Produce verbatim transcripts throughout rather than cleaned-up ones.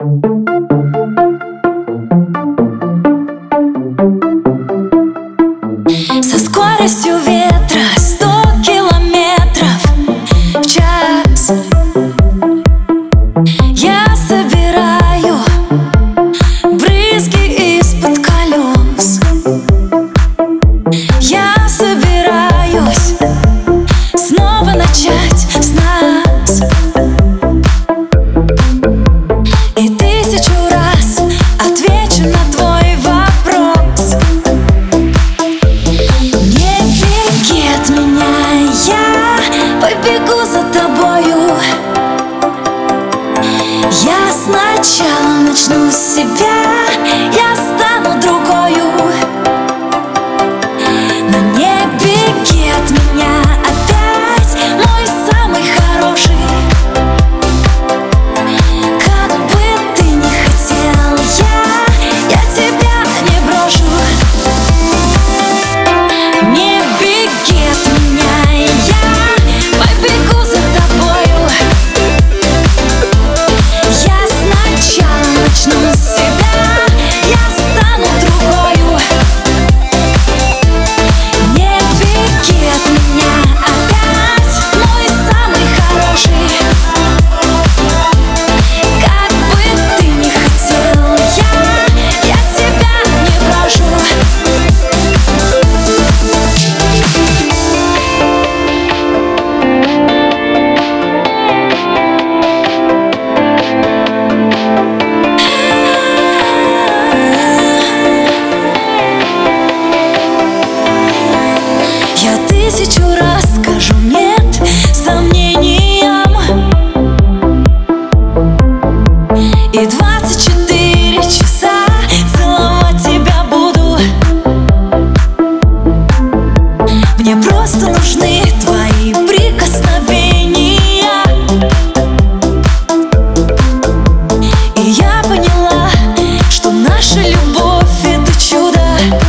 Со скоростью ветра сто километров в час я собираю брызги из-под колес. Я собираюсь снова начать с нас. И тысячу раз отвечу на твой вопрос. Не беги от меня, я побегу за тобою. Я сначала начну с себя, я стану другою. Но не беги от меня опять, мой самый хороший. Как бы ты ни хотел, я, я тебя не брошу. Не беги от меня, я побегу за тобою. Я сначала начну с себя, я стану другою. Не беги от меня опять, мой самый хороший. Как бы ты ни хотел, я, я тебя не брошу. Я тысячу раз скажу нет сомнениям, и двадцать четыре часа целовать тебя буду. Мне просто нужны твои прикосновения. И я поняла, что наша любовь — это чудо.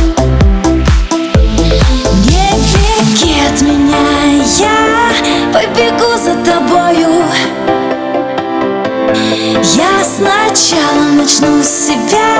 Не беги от меня, я побегу за тобою. Я сначала начну с себя.